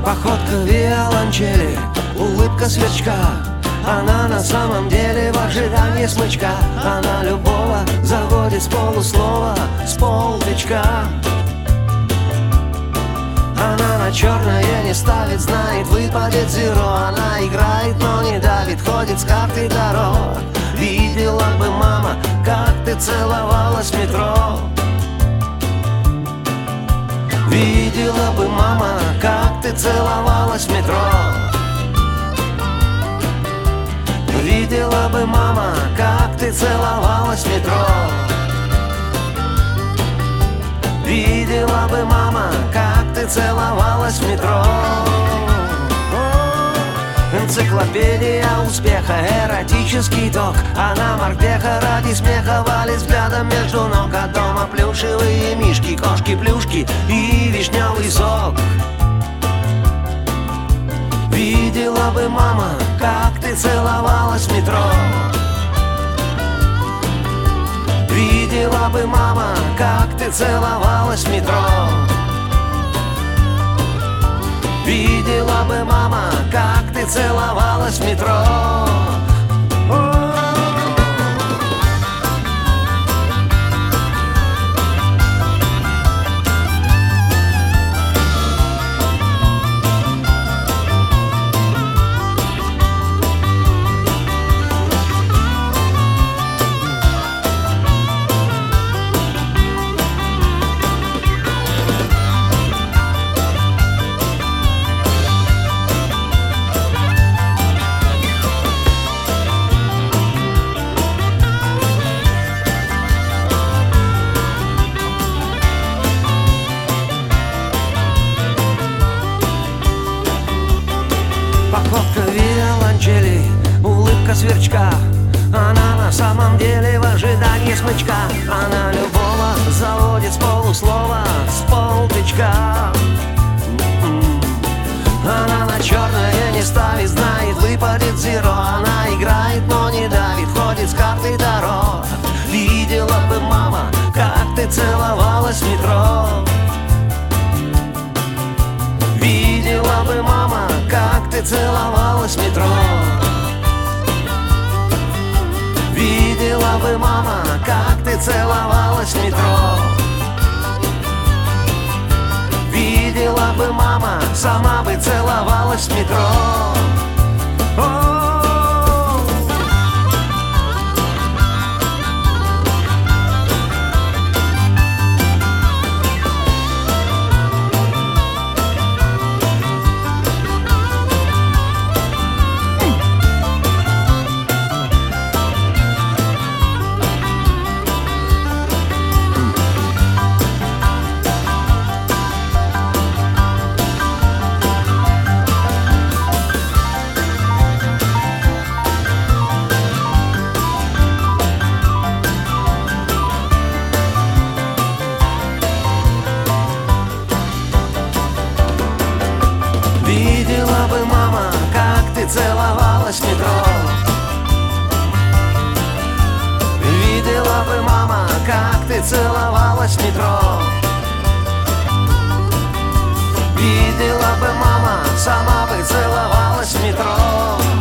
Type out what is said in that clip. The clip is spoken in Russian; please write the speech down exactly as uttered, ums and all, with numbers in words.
Походка виолончели, улыбка сверчка. Она на самом деле в ожидании смычка. Она любого заводит с полуслова, с полтычка. Она на черное не ставит, знает, выпадет зеро. Она играет, но не давит, ходит с картой дорог. Видела бы мама, как ты целовалась в метро. Видела бы мама, как ты целовалась в метро. Видела бы мама, как ты целовалась в метро. Видела бы мама, как ты целовалась в метро. Энциклопедия успеха, эротический ток. А на морпеха ради смеха валит взглядом между ног. А дома плюшевые мишки, кошки-плюшки и вишневый сок. Видела бы мама, как ты целовалась в метро. Видела бы мама, как ты целовалась в метро. Видела бы мама, как ты целовалась в метро. Походка виолончели, улыбка сверчка. Она на самом деле в ожидании смычка. Она любого заводит с полуслова, с полтычка. Она на черное не ставит, знает, выпадет зеро. Она играет, но не давит, ходит с картой дорог. Видела бы мама, как ты целовалась в метро. Видела бы мама, как ты целовалась в метро. Видела бы мама, как ты целовалась в метро. Видела бы мама, сама бы целовалась в метро. Видела бы мама, как ты целовалась в метро. Видела бы мама, как ты целовалась в метро. Видела бы мама, сама бы целовалась в метро.